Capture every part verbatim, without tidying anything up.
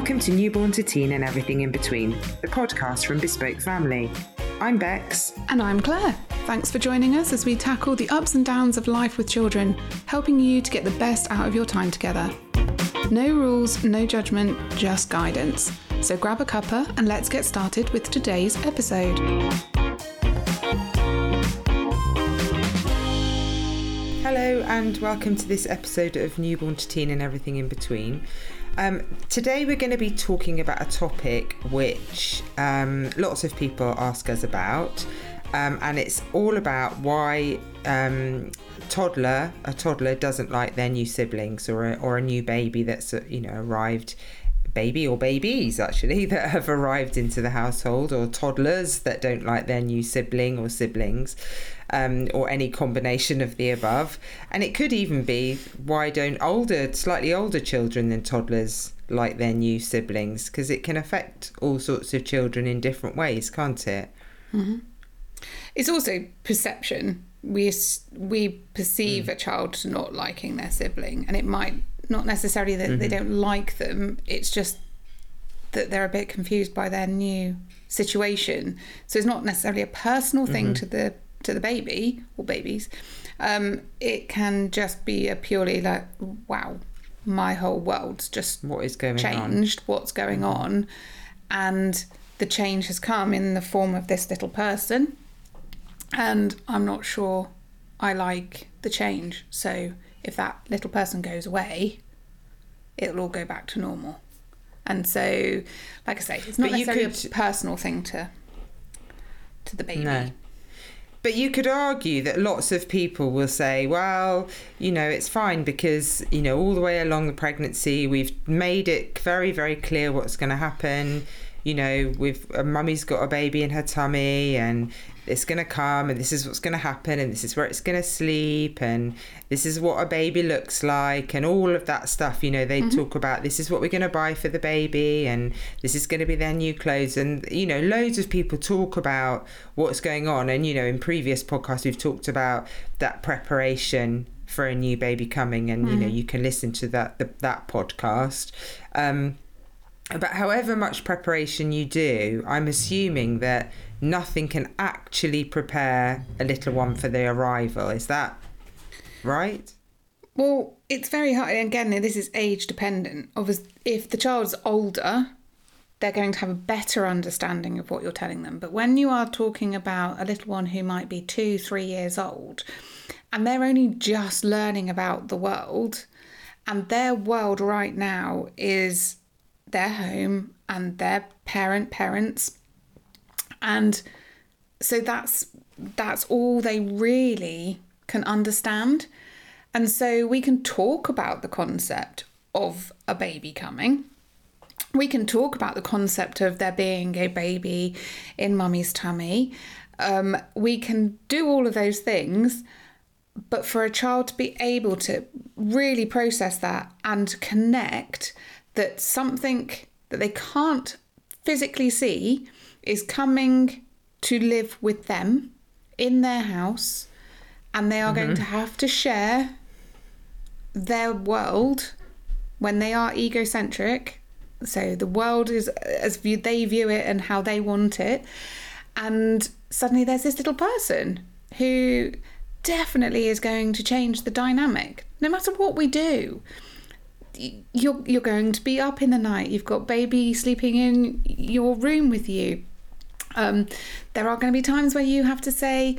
Welcome to Newborn to Teen and Everything in Between, the podcast from Bespoke Family. I'm Bex. And I'm Claire. Thanks for joining us as we tackle the ups and downs of life with children, helping you to get the best out of your time together. No rules, no judgment, just guidance. So grab a cuppa and let's get started with today's episode. Hello and welcome to this episode of Newborn to Teen and Everything in Between. Um, today we're going to be talking about a topic which um, lots of people ask us about, um, and it's all about why um, toddler a toddler doesn't like their new siblings, or a, or a new baby that's you know arrived, baby or babies actually that have arrived into the household, or toddlers that don't like their new sibling or siblings. Um, or any combination of the above. And it could even be, why don't older, slightly older children than toddlers like their new siblings? Because it can affect all sorts of children in different ways, can't it? Mm-hmm. It's also perception. We we perceive mm. a child not liking their sibling, and it might not necessarily that mm-hmm. they don't like them. It's just that they're a bit confused by their new situation. So it's not necessarily a personal thing mm-hmm. to the to the baby or babies. Um, it can just be a purely like, wow, my whole world's just what is going changed, on? what's going on. And the change has come in the form of this little person. And I'm not sure I like the change. So if that little person goes away, it'll all go back to normal. And so, like I say, it's not but necessarily could... a personal thing to to the baby. No. But you could argue that lots of people will say, well, you know, it's fine because, you know, all the way along the pregnancy, we've made it very, very clear what's going to happen. You know, we've uh, mummy's got a baby in her tummy and it's going to come and this is what's going to happen and this is where it's going to sleep and this is what a baby looks like and all of that stuff. You know, they mm-hmm. talk about this is what we're going to buy for the baby and this is going to be their new clothes. And, you know, loads of people talk about what's going on. And, you know, in previous podcasts, we've talked about that preparation for a new baby coming. And, mm-hmm. you know, you can listen to that, the, that podcast. Um, But however much preparation you do, I'm assuming that nothing can actually prepare a little one for the arrival. Is that right? Well, it's very hard. Again, this is age dependent. Obviously, if the child's older, they're going to have a better understanding of what you're telling them. But when you are talking about a little one who might be two, three years old, and they're only just learning about the world, and their world right now is their home and their parent parents, and so that's that's all they really can understand. And so we can talk about the concept of a baby coming, we can talk about the concept of there being a baby in mummy's tummy, um, we can do all of those things, but for a child to be able to really process that and connect that something that they can't physically see is coming to live with them in their house, and they are mm-hmm. going to have to share their world when they are egocentric. So the world is as view, they view it and how they want it. And suddenly there's this little person who definitely is going to change the dynamic. No matter what we do, you're you're going to be up in the night. You've got baby sleeping in your room with you. Um, there are going to be times where you have to say,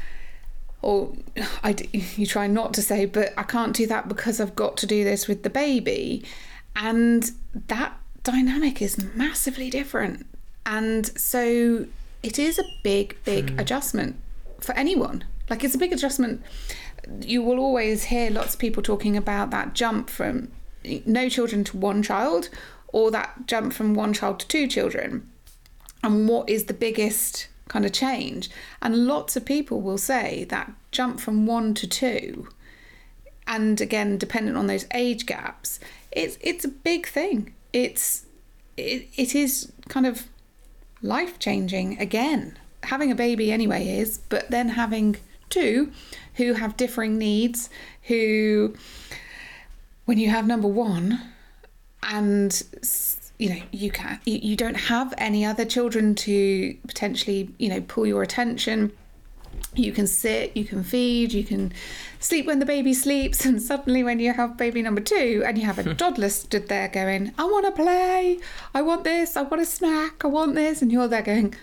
or I, you try not to say, but I can't do that because I've got to do this with the baby. And that dynamic is massively different. And so it is a big, big mm. adjustment for anyone. Like, it's a big adjustment. You will always hear lots of people talking about that jump from no children to one child, or that jump from one child to two children. And what is the biggest kind of change? And lots of people will say that jump from one to two, and again, dependent on those age gaps, it's it's a big thing. It's it, it is kind of life-changing again. Having a baby anyway is, but then having two who have differing needs, who, when you have number one and you know, you can you, you don't have any other children to potentially, you know, pull your attention. You can sit, you can feed, you can sleep when the baby sleeps, and suddenly when you have baby number two and you have a toddler stood there going, I want to play, I want this, I want a snack, I want this, and you're there going,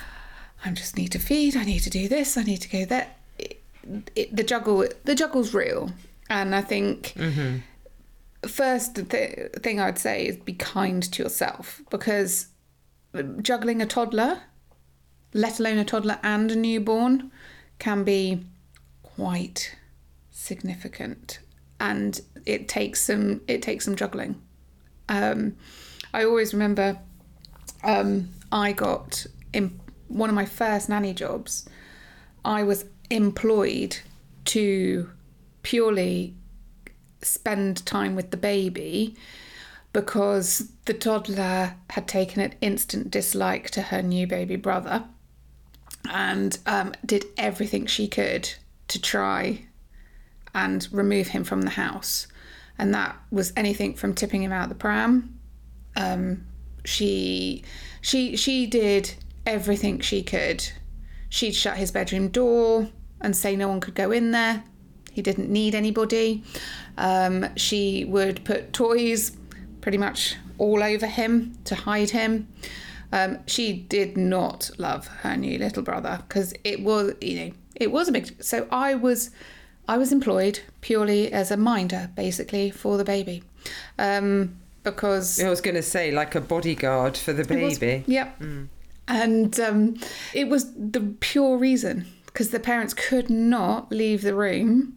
I just need to feed, I need to do this, I need to go there. It, it, the juggle, the juggle's real, and I think mm-hmm. first th- thing I'd say is be kind to yourself, because juggling a toddler, let alone a toddler and a newborn, can be quite significant, and it takes some it takes some juggling. Um, I always remember um, I got in one of my first nanny jobs. I was employed to purely spend time with the baby because the toddler had taken an instant dislike to her new baby brother, and um, did everything she could to try and remove him from the house. And that was anything from tipping him out the pram. Um, she, she, she did everything she could. She'd shut his bedroom door and say no one could go in there. He didn't need anybody. Um, she would put toys pretty much all over him to hide him. Um, she did not love her new little brother because it was, you know, it was a big. So I was, I was employed purely as a minder, basically, for the baby, um, because I was going to say like a bodyguard for the baby. Was, yep, mm. and um, it was the pure reason because the parents could not leave the room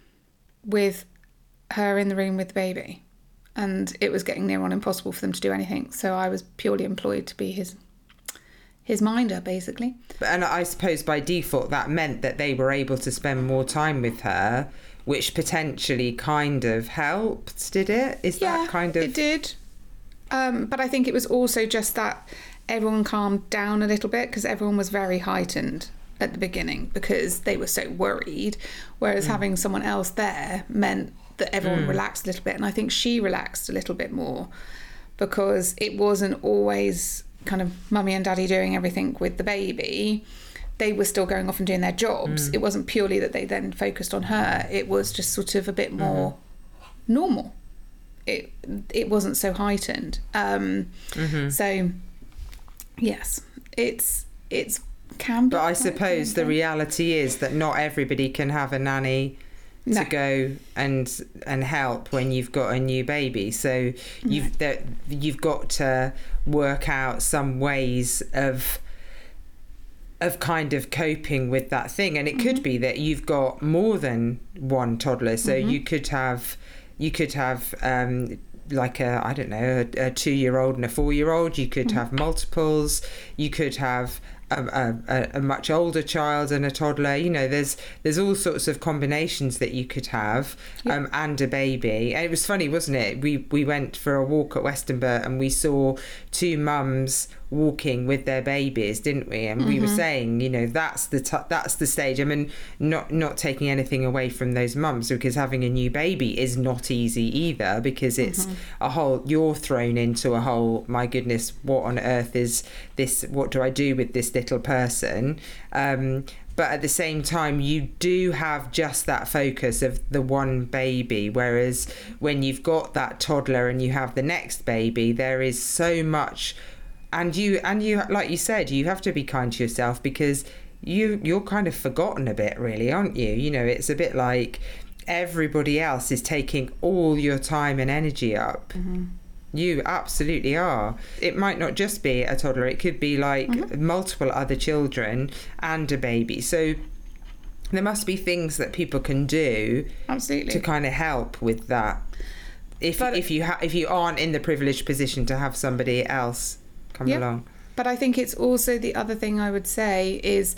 with her in the room with the baby. And it was getting near on impossible for them to do anything. So I was purely employed to be his his minder, basically. And I suppose by default that meant that they were able to spend more time with her, which potentially kind of helped, did it? Is yeah, that kind of... it did. Um, but I think it was also just that everyone calmed down a little bit because everyone was very heightened at the beginning because they were so worried. Whereas mm. having someone else there meant that everyone mm. relaxed a little bit, and I think she relaxed a little bit more because it wasn't always kind of mummy and daddy doing everything with the baby. They were still going off and doing their jobs. Mm. It wasn't purely that they then focused on her. It was just sort of a bit more mm. normal. It it wasn't so heightened. Um, mm-hmm. So yes, it's it's can be. But I suppose the reality is that not everybody can have a nanny No. to go and and help when you've got a new baby, so you've no. that you've got to work out some ways of of kind of coping with that thing, and it mm-hmm. could be that you've got more than one toddler, so mm-hmm. you could have you could have um like a I don't know a, a two-year-old and a four-year-old. You could mm-hmm. have multiples. You could have A, a, a much older child and a toddler. You know, there's there's all sorts of combinations that you could have, yep. um, and a baby. And it was funny, wasn't it? We we went for a walk at Westonbirt and we saw two mums walking with their babies, didn't we? And mm-hmm. we were saying, you know, that's the t- that's the stage. I mean, not not taking anything away from those mums, because having a new baby is not easy either, because it's mm-hmm. a whole, you're thrown into a whole, my goodness, what on earth is this? What do I do with this little person? Um, but at the same time, you do have just that focus of the one baby, whereas when you've got that toddler and you have the next baby, there is so much. And you, and you, like you said, you have to be kind to yourself because you, you're kind of forgotten a bit, really, aren't you? You know, it's a bit like everybody else is taking all your time and energy up. Mm-hmm. You absolutely are. It might not just be a toddler. It could be like mm-hmm. multiple other children and a baby. So there must be things that people can do absolutely to kind of help with that. If but if you ha- if you aren't in the privileged position to have somebody else come yep. along. But I think it's also the other thing I would say is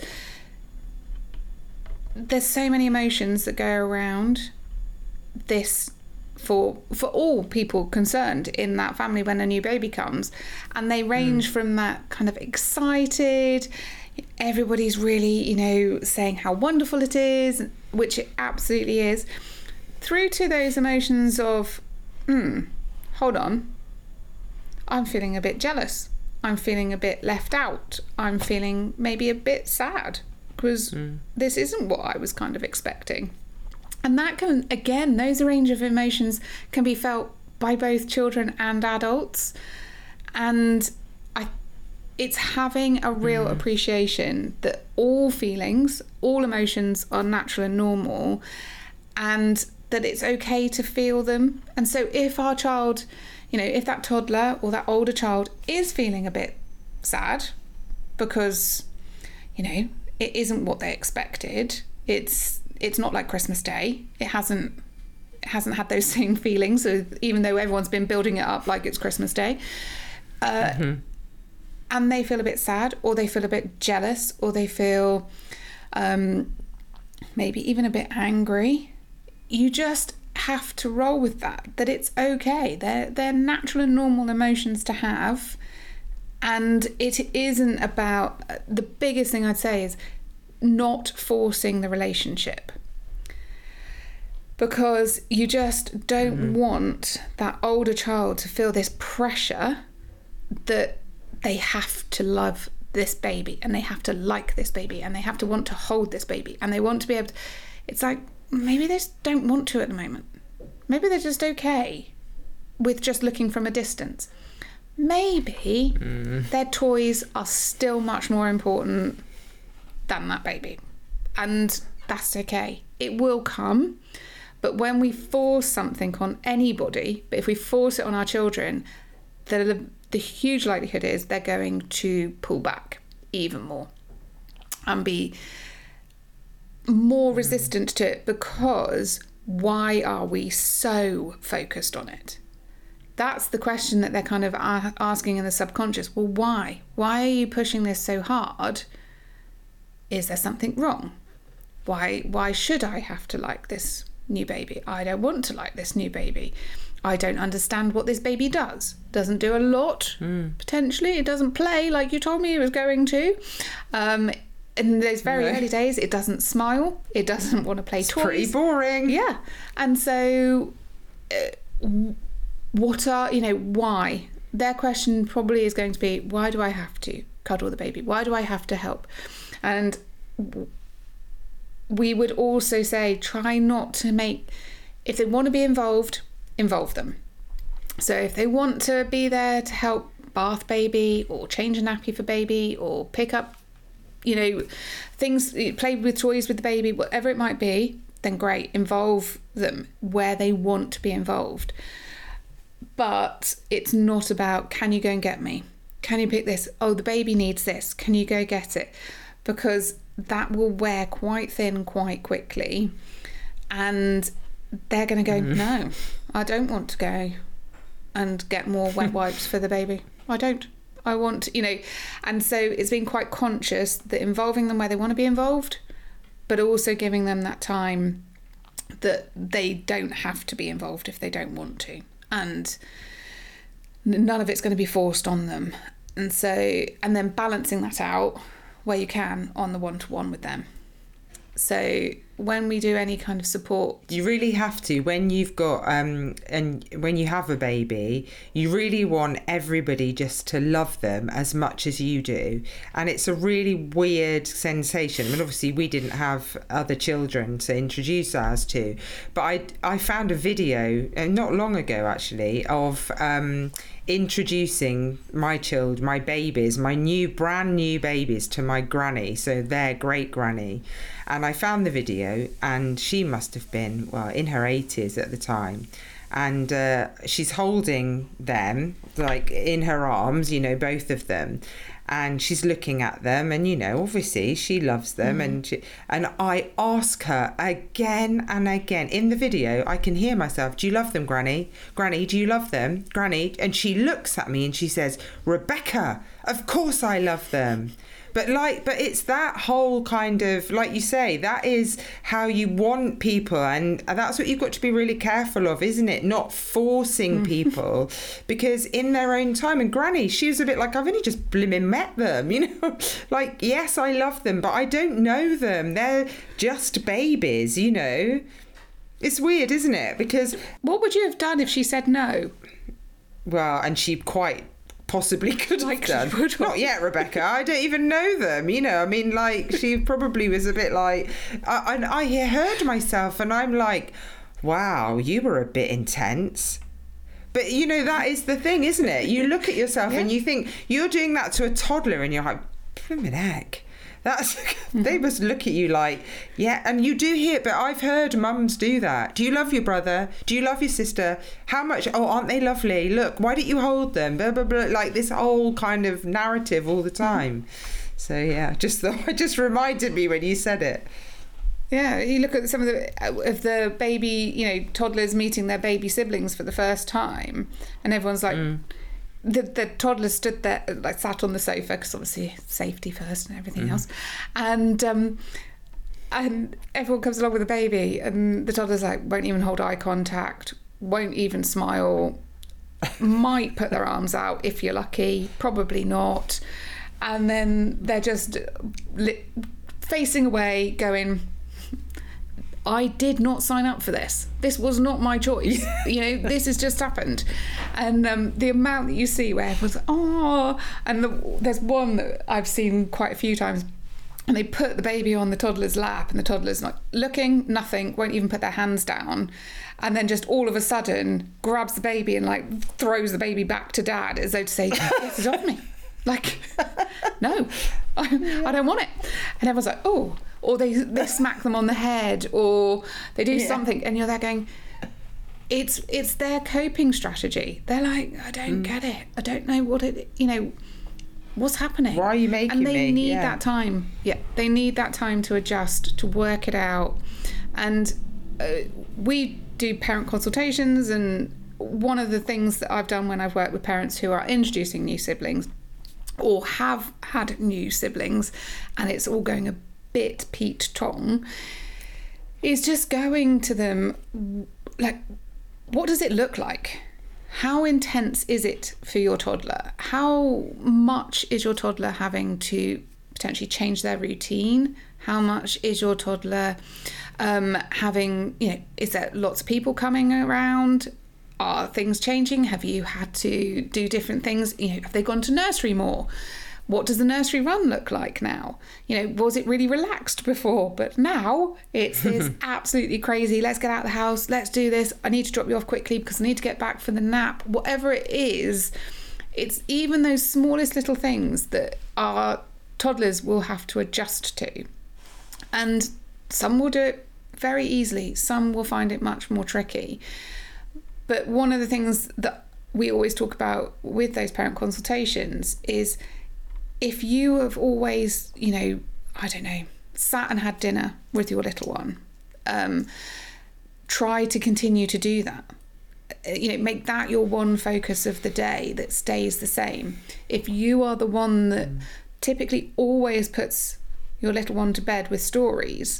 there's so many emotions that go around this for for all people concerned in that family when a new baby comes, and they range mm. from that kind of excited, everybody's really, you know, saying how wonderful it is, which it absolutely is, through to those emotions of, hmm, hold on, I'm feeling a bit jealous. I'm feeling a bit left out. I'm feeling maybe a bit sad because mm. this isn't what I was kind of expecting. And that can, again, those range of emotions can be felt by both children and adults. And I, it's having a real mm. appreciation that all feelings, all emotions are natural and normal, and that it's okay to feel them. And so if our child, you know, if that toddler or that older child is feeling a bit sad because, you know, it isn't what they expected, it's it's not like Christmas Day, it hasn't it hasn't had those same feelings, so even though everyone's been building it up like it's Christmas Day, uh, mm-hmm. and they feel a bit sad, or they feel a bit jealous, or they feel um, maybe even a bit angry, you just have to roll with that, that it's okay. They're, they're natural and normal emotions to have. And it isn't about, the biggest thing I'd say is not forcing the relationship. Because you just don't mm-hmm. want that older child to feel this pressure that they have to love this baby and they have to like this baby and they have to want to hold this baby and they want to be able to, it's like, maybe they just don't want to at the moment. Maybe they're just okay with just looking from a distance. Maybe mm. their toys are still much more important than that baby. And that's okay. It will come. But when we force something on anybody, but if we force it on our children, the, the huge likelihood is they're going to pull back even more and be more mm. resistant to it, because why are we so focused on it? That's the question that they're kind of a- asking in the subconscious. Well, why? Why are you pushing this so hard? Is there something wrong? Why why should I have to like this new baby? I don't want to like this new baby. I don't understand what this baby does. Doesn't do a lot, mm. potentially. It doesn't play like you told me it was going to. Um, in those very no. early days, it doesn't smile. It doesn't want to play it's toys. Pretty boring. Yeah. And so uh, what are, you know, why? Their question probably is going to be, why do I have to cuddle the baby? Why do I have to help? And we would also say, try not to make, if they want to be involved, involve them. So if they want to be there to help bath baby or change a nappy for baby or pick up, you know, things, play with toys with the baby, whatever it might be, then great, involve them where they want to be involved. But it's not about, can you go and get me? Can you pick this? Oh, the baby needs this. Can you go get it? Because that will wear quite thin quite quickly. And they're going to go, mm. no, I don't want to go and get more wet wipes for the baby. I don't. I want, you know, and so it's been quite conscious that involving them where they want to be involved, but also giving them that time that they don't have to be involved if they don't want to. And none of it's going to be forced on them. And so, and then balancing that out where you can on the one-to-one with them. So when we do any kind of support, you really have to, when you've got um and when you have a baby, you really want everybody just to love them as much as you do. And it's a really weird sensation. I mean, obviously we didn't have other children to introduce ours to, but I I found a video uh, not long ago actually of um introducing my child, my babies, my new brand new babies to my granny, so their great granny. And I found the video, and she must have been, well, in her eighties at the time. And uh, she's holding them, like, in her arms, you know, both of them. And she's looking at them, and, you know, obviously she loves them. Mm. And she, and I ask her again and again. In the video, I can hear myself, do you love them, Granny? Granny, do you love them? Granny? And she looks at me and she says, Rebecca, of course I love them. But like, but it's that whole kind of, like you say, that is how you want people, and that's what you've got to be really careful of, isn't it? Not forcing people, because in their own time. And Granny, she was a bit like, I've only just blimmin' met them, you know, like, yes, I love them, but I don't know them. They're just babies, you know. It's weird, isn't it? Because what would you have done if she said no? Well, and she quite possibly could have Like done. she would have. Not yet, Rebecca. I don't even know them. You know, I mean, like, she probably was a bit like, I, I, I heard myself and I'm like, wow, you were a bit intense. But, you know, that is the thing, isn't it? You look at yourself yeah. and you think, you're doing that to a toddler and you're like, blimmin' heck. That's they must look at you like, yeah, and you do hear, but I've heard mums do that. Do you love your brother? Do you love your sister? How much? Oh, aren't they lovely? Look, why don't you hold them? Blah, blah, blah. Like this whole kind of narrative all the time. So yeah, just thought, it just reminded me when you said it. Yeah, you look at some of the of the baby, you know, toddlers meeting their baby siblings for the first time, and everyone's like. Mm. The, the toddler stood there, like sat on the sofa, because obviously safety first and everything mm. else. And um, and everyone comes along with a baby, and the toddler's like, won't even hold eye contact, won't even smile, might put their arms out if you're lucky, probably not. And then they're just li- facing away, going, I did not sign up for this. This was not my choice. You know, this has just happened. And um, the amount that you see where everyone's like, oh, and the, there's one that I've seen quite a few times, and they put the baby on the toddler's lap, and the toddler's like looking, nothing, won't even put their hands down, and then just all of a sudden grabs the baby and like throws the baby back to dad as though to say, this is off me. Like, no, I, I don't want it. And everyone's like, oh. Or they they smack them on the head, or they do yeah. something, and you're there going, it's it's their coping strategy. They're like, I don't mm. get it. I don't know what it, you know, what's happening. Why are you making me? And they me? need yeah. that time. Yeah, they need that time to adjust, to work it out. And uh, we do parent consultations, and one of the things that I've done when I've worked with parents who are introducing new siblings, or have had new siblings, and it's all going a bit Pete Tong, is just going to them like, what does it look like? How intense is it for your toddler? How much is your toddler having to potentially change their routine? How much is your toddler um, having, you know, is there lots of people coming around? Are things changing? Have you had to do different things? You know, have they gone to nursery more? What does the nursery run look like now? You know, was it really relaxed before? But now it's this absolutely crazy, let's get out of the house, let's do this, I need to drop you off quickly because I need to get back for the nap. Whatever it is, it's even those smallest little things that our toddlers will have to adjust to. And some will do it very easily, some will find it much more tricky. But one of the things that we always talk about with those parent consultations is, if you have always, you know, I don't know, sat and had dinner with your little one, um, try to continue to do that. You know, make that your one focus of the day that stays the same. If you are the one that mm. typically always puts your little one to bed with stories,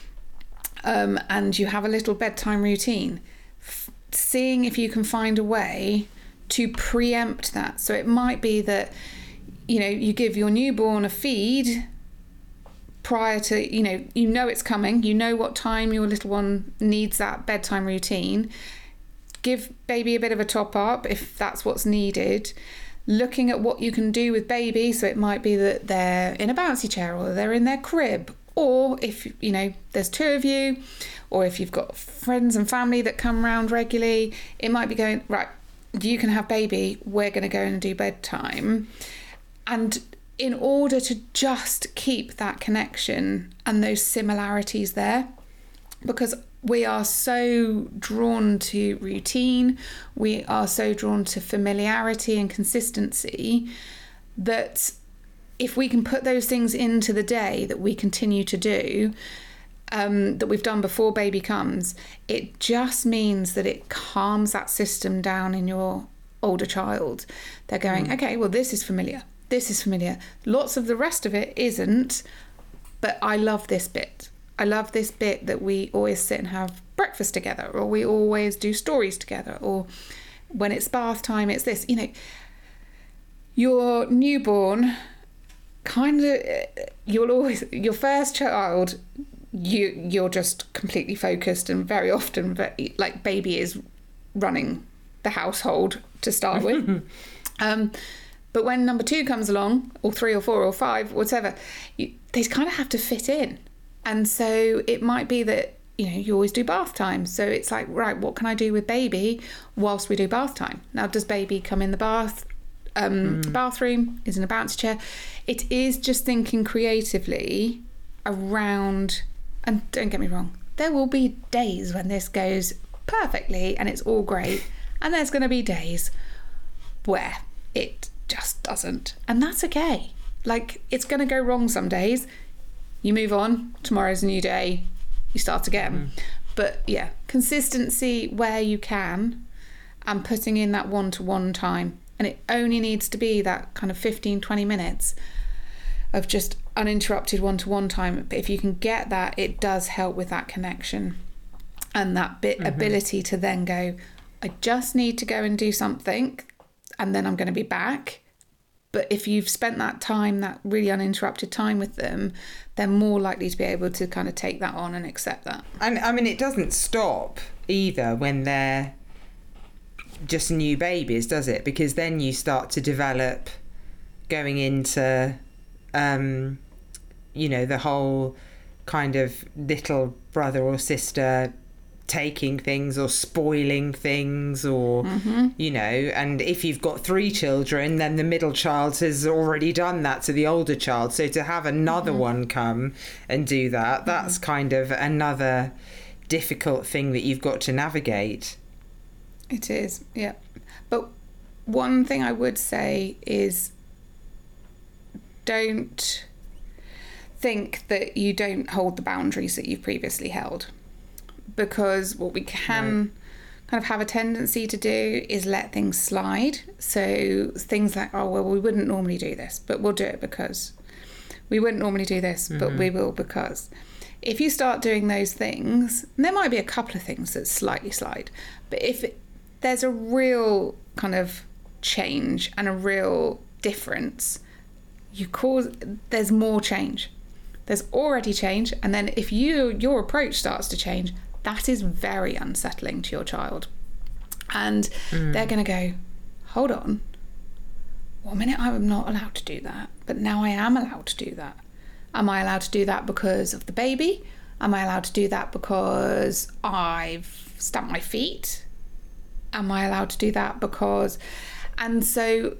um, and you have a little bedtime routine, f- seeing if you can find a way to preempt that. So it might be that, you know, you give your newborn a feed prior to, you know, you know it's coming, you know what time your little one needs that bedtime routine. Give baby a bit of a top up if that's what's needed. Looking at what you can do with baby, so it might be that they're in a bouncy chair or they're in their crib, or if, you know, there's two of you, or if you've got friends and family that come round regularly, it might be going, right, you can have baby, we're going to go and do bedtime. And in order to just keep that connection and those similarities there, because we are so drawn to routine, we are so drawn to familiarity and consistency, that if we can put those things into the day that we continue to do, um, that we've done before baby comes, it just means that it calms that system down in your older child. They're going, mm. okay, well, this is familiar. This is familiar. Lots of the rest of it isn't, but I love this bit. I love this bit that we always sit and have breakfast together, or we always do stories together, or when it's bath time, it's this. You know, your newborn kind of, you'll always, your first child, you, you're just completely focused, and very often, like, baby is running the household to start with. um, But when number two comes along, or three or four or five, whatever, you, they kind of have to fit in. And so it might be that, you know, you always do bath time. So it's like, right, what can I do with baby whilst we do bath time? Now, does baby come in the bath, um, mm. bathroom, is in a bouncy chair? It is just thinking creatively around, and don't get me wrong, there will be days when this goes perfectly and it's all great. And there's going to be days where it just doesn't. And that's okay. Like, it's going to go wrong some days. You move on. Tomorrow's a new day. You start again. Mm. But yeah, consistency where you can, and putting in that one-to-one time. And it only needs to be that kind of fifteen, twenty minutes of just uninterrupted one-to-one time. But if you can get that, it does help with that connection and that bit mm-hmm. ability to then go, I just need to go and do something, and then I'm going to be back. But if you've spent that time, that really uninterrupted time with them, they're more likely to be able to kind of take that on and accept that. And I mean, it doesn't stop either when they're just new babies, does it? Because then you start to develop going into, um, you know, the whole kind of little brother or sister taking things or spoiling things, or mm-hmm. you know, and if you've got three children, then the middle child has already done that to the older child, so to have another mm-hmm. one come and do that, that's mm-hmm. kind of another difficult thing that you've got to navigate. It is, yeah. But one thing I would say is, don't think that you don't hold the boundaries that you've previously held. Because what we can right. kind of have a tendency to do is let things slide. So things like, oh, well, we wouldn't normally do this, but we'll do it because. We wouldn't normally do this, mm-hmm. but we will because. If you start doing those things, and there might be a couple of things that slightly slide, but if it, there's a real kind of change and a real difference, you cause, there's more change. There's already change, and then if you your approach starts to change, that is very unsettling to your child. And mm. they're going to go, hold on, one minute I'm not allowed to do that, but now I am allowed to do that. Am I allowed to do that because of the baby? Am I allowed to do that because I've stamped my feet? Am I allowed to do that because... And so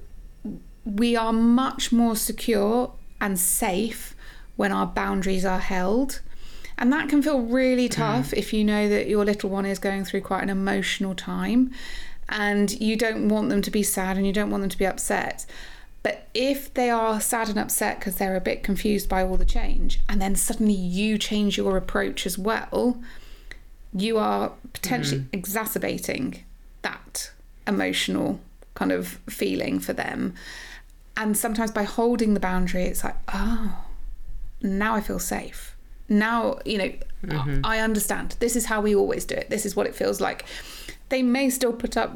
we are much more secure and safe when our boundaries are held. And that can feel really tough mm. if you know that your little one is going through quite an emotional time and you don't want them to be sad and you don't want them to be upset. But if they are sad and upset because they're a bit confused by all the change, and then suddenly you change your approach as well, you are potentially mm. exacerbating that emotional kind of feeling for them. And sometimes by holding the boundary, it's like, oh, now I feel safe. Now, you know, mm-hmm. I understand. This is how we always do it. This is what it feels like. They may still put up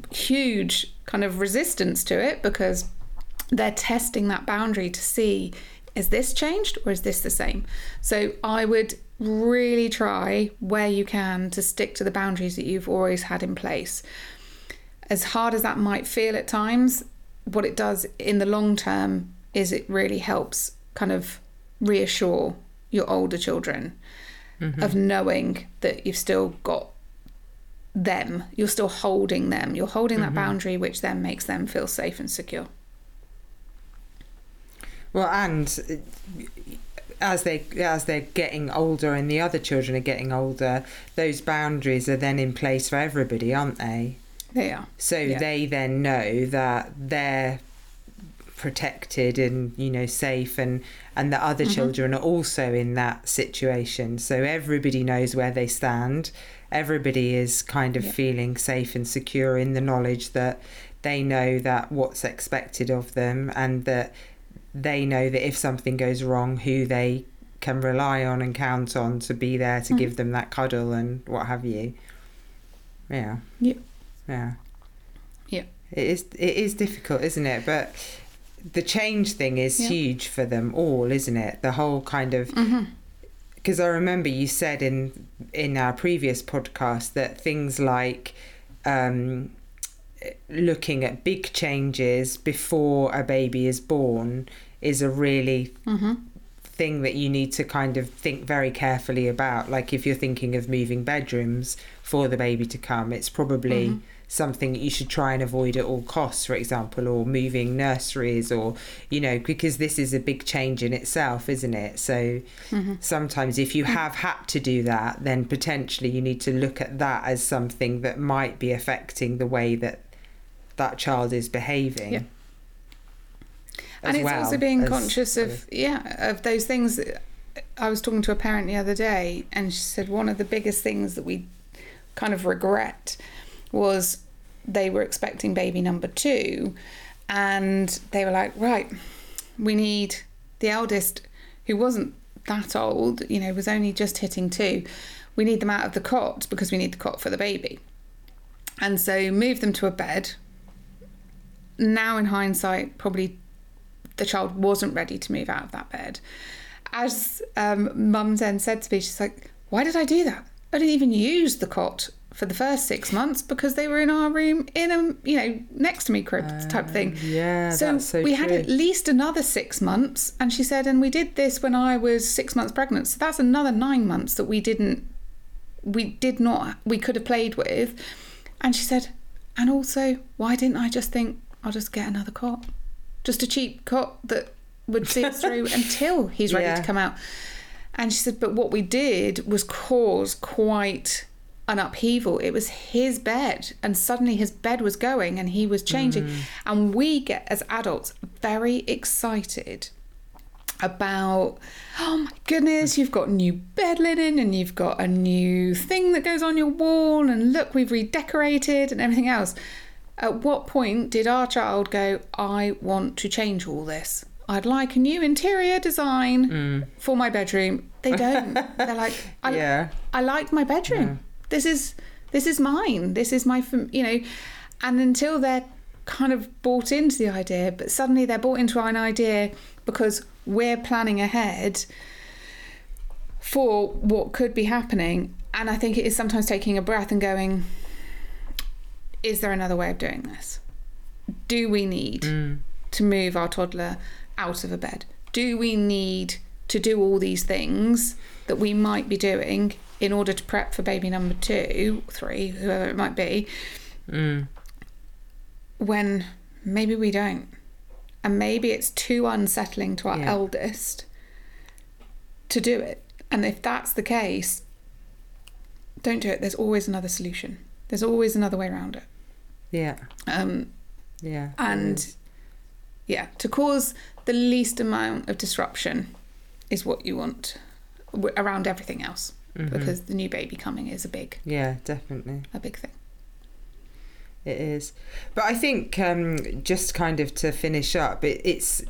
huge kind of resistance to it because they're testing that boundary to see, is this changed or is this the same? So I would really try where you can to stick to the boundaries that you've always had in place. As hard as that might feel at times, what it does in the long term is it really helps kind of reassure your older children mm-hmm. of knowing that you've still got them, you're still holding them, you're holding mm-hmm. that boundary, which then makes them feel safe and secure. Well, and as they as they're getting older and the other children are getting older, those boundaries are then in place for everybody, aren't they? They are. So yeah. they then know that they're protected and, you know, safe, and and the other mm-hmm. children are also in that situation, so everybody knows where they stand. Everybody is kind of yeah. feeling safe and secure in the knowledge that they know that what's expected of them, and that they know that if something goes wrong, who they can rely on and count on to be there to mm. give them that cuddle and what have you. Yeah. Yeah. Yeah. Yeah. It is it is difficult, isn't it? But the change thing is yeah. huge for them all, isn't it? The whole kind of... Because mm-hmm. I remember you said in in our previous podcast that things like um, looking at big changes before a baby is born is a really Mm-hmm. thing that you need to kind of think very carefully about. Like if you're thinking of moving bedrooms for the baby to come, it's probably Mm-hmm. something that you should try and avoid at all costs, for example, or moving nurseries, or, you know, because this is a big change in itself, isn't it? So Mm-hmm. sometimes if you have had to do that, then potentially you need to look at that as something that might be affecting the way that that child is behaving. Yeah. as And it's well also being as- conscious of, yeah, of those things. I was talking to a parent the other day, and she said one of the biggest things that we kind of regret was they were expecting baby number two, and they were like, right, we need the eldest, who wasn't that old, you know, was only just hitting two, we need them out of the cot because we need the cot for the baby. And so moved them to a bed. Now in hindsight, probably the child wasn't ready to move out of that bed. As um, Mum then said to me, she's like, why did I do that? I didn't even use the cot for the first six months because they were in our room in a, you know, next to me crib type thing. Yeah, So, that's so we had true. at least another six months. And she said, and we did this when I was six months pregnant. So that's another nine months that we didn't, we did not, we could have played with. And she said, and also, why didn't I just think, I'll just get another cot? Just a cheap cot that would see us through until he's ready Yeah. to come out. And she said, but what we did was cause quite an upheaval. It was his bed, and suddenly his bed was going and he was changing. Mm. And we get, as adults, very excited about, oh my goodness, you've got new bed linen and you've got a new thing that goes on your wall, and look, we've redecorated and everything else. At what point did our child go, I want to change all this? I'd like a new interior design Mm. for my bedroom. They don't. They're like, I, Yeah. I like my bedroom. Yeah. This is this is mine. This is my, fam-" you know. And until they're kind of bought into the idea, but suddenly they're bought into an idea because we're planning ahead for what could be happening. And I think it is sometimes taking a breath and going, is there another way of doing this? Do we need Mm. to move our toddler out of a bed? Do we need to do all these things that we might be doing in order to prep for baby number two, three, whoever it might be, Mm. when maybe we don't? And maybe it's too unsettling to our Yeah. eldest to do it. And if that's the case, don't do it. There's always another solution. There's always another way around it. Yeah. Um, Yeah. and yeah, to cause the least amount of disruption is what you want w- around everything else, Mhm. because the new baby coming is a big Yeah, definitely. a big thing. It is. But I think um, just kind of to finish up, it, it's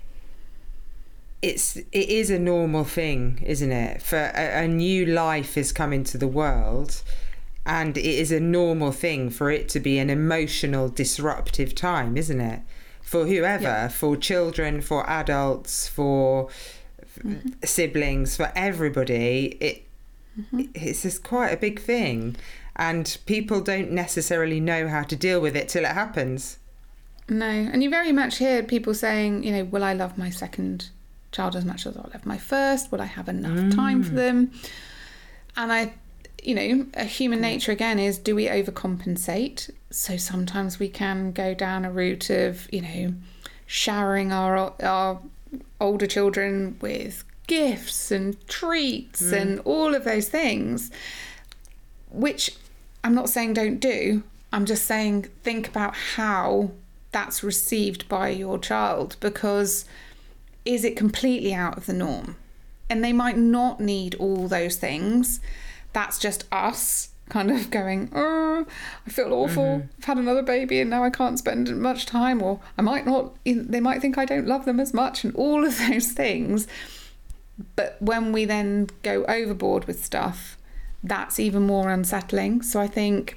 it's it is a normal thing, isn't it? For a, a new life is coming to the world, and it is a normal thing for it to be an emotional, disruptive time, isn't it? For whoever, Yeah. for children, for adults, for Mm-hmm. siblings, for everybody, it Mm-hmm. it's just quite a big thing, and people don't necessarily know how to deal with it till it happens. No, and you very much hear people saying, you know, will I love my second child as much as I love my first? Will I have enough time for them? And I, you know, a human nature again is, do we overcompensate? So sometimes we can go down a route of, you know, showering our our older children with gifts and treats Mm. and all of those things, which I'm not saying don't do. I'm just saying think about how that's received by your child, because is it completely out of the norm? And they might not need all those things. That's just us kind of going, oh, I feel awful. Mm-hmm. I've had another baby and now I can't spend much time, or I might not, they might think I don't love them as much, and all of those things. But when we then go overboard with stuff, that's even more unsettling. So I think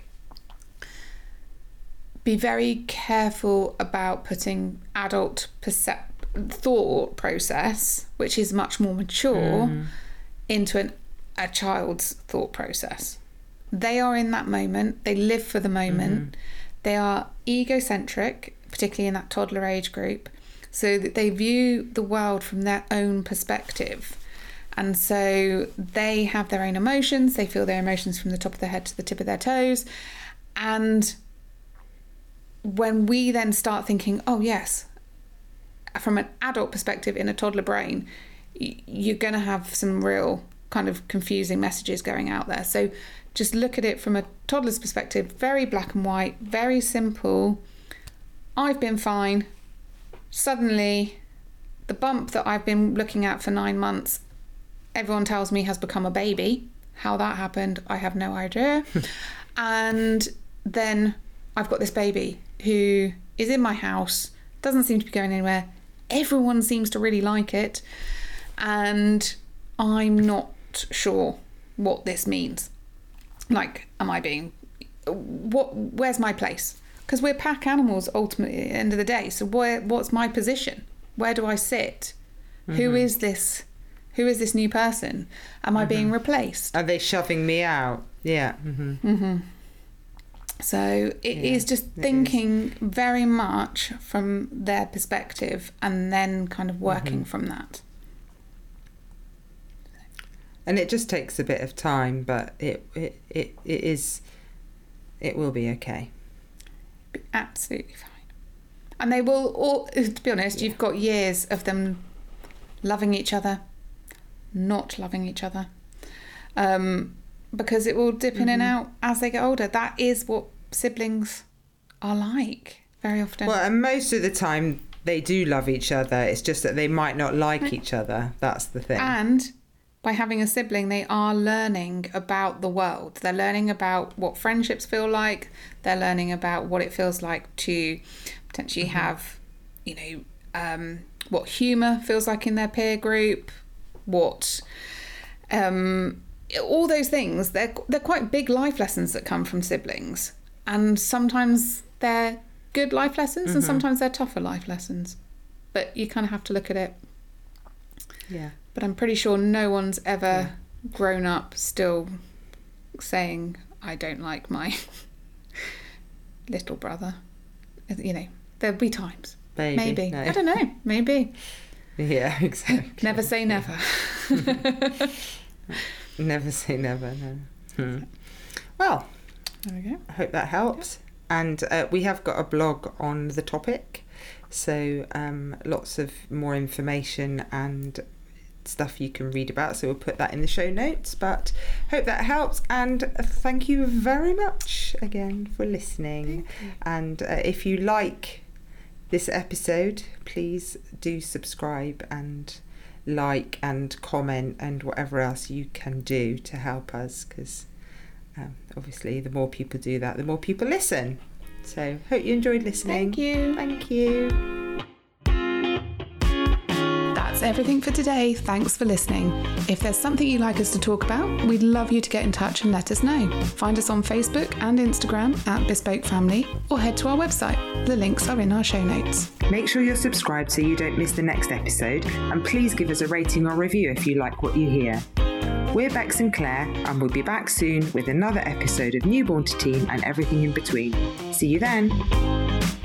be very careful about putting adult percep- thought process, which is much more mature, Mm. into an, a child's thought process. They are in that moment. They live for the moment. They are egocentric, particularly in that toddler age group, so that they view the world from their own perspective. And so they have their own emotions. They feel their emotions from the top of their head to the tip of their toes. And when we then start thinking, oh yes, from an adult perspective in a toddler brain, you're going to have some real kind of confusing messages going out there. So just look at it from a toddler's perspective, very black and white, very simple. I've been fine. Suddenly, the bump that I've been looking at for nine months, everyone tells me has become a baby. How that happened, I have no idea. And then I've got this baby who is in my house, doesn't seem to be going anywhere. Everyone seems to really like it. And I'm not sure what this means. Like, am I being... what? Where's my place? Because we're pack animals ultimately at the end of the day. So where, what's my position? Where do I sit? Mm-hmm. Who is this? Who is this new person? Am mm-hmm. I being replaced? Are they shoving me out? Yeah. Mm-hmm. Mm-hmm. So it yeah, is just thinking is. very much from their perspective and then kind of working mm-hmm. from that. And it just takes a bit of time, but it it, it, it is, it will be okay. Be absolutely fine. And they will all, to be honest, yeah. you've got years of them loving each other, not loving each other, um, because it will dip in mm-hmm. and out as they get older. That is what siblings are like very often. Well, and most of the time they do love each other. It's just that they might not like right. each other. That's the thing. And by having a sibling, they are learning about the world. They're learning about what friendships feel like. They're learning about what it feels like to potentially mm-hmm. have, you know, um, what humour feels like in their peer group, what, um, all those things. They're they're quite big life lessons that come from siblings, and sometimes they're good life lessons, mm-hmm. and sometimes they're tougher life lessons. But you kind of have to look at it. Yeah. But I'm pretty sure no one's ever yeah. grown up still saying, I don't like my little brother. You know, there'll be times. Maybe. Maybe. No. I don't know. Maybe. Yeah, exactly. Never say never. Never say never, no. Hmm. Well, there we go. I hope that helps. Yeah. And uh, we have got a blog on the topic. So um, lots of more information and stuff you can read about, so we'll put that in the show notes. But hope that helps, and thank you very much again for listening. And uh, if you like this episode, please do subscribe and like and comment and whatever else you can do to help us, because um, obviously the more people do that, the more people listen. So hope you enjoyed listening. Thank you. Thank you. That's everything for today. Thanks for listening. If there's something you'd like us to talk about, we'd love you to get in touch and let us know. Find us on Facebook and Instagram at Bespoke Family, or head to our website. The links are in our show notes. Make sure you're subscribed so you don't miss the next episode, and please give us a rating or review if you like what you hear. We're Bex and Claire, and we'll be back soon with another episode of Newborn to Teen and everything in between. See you then.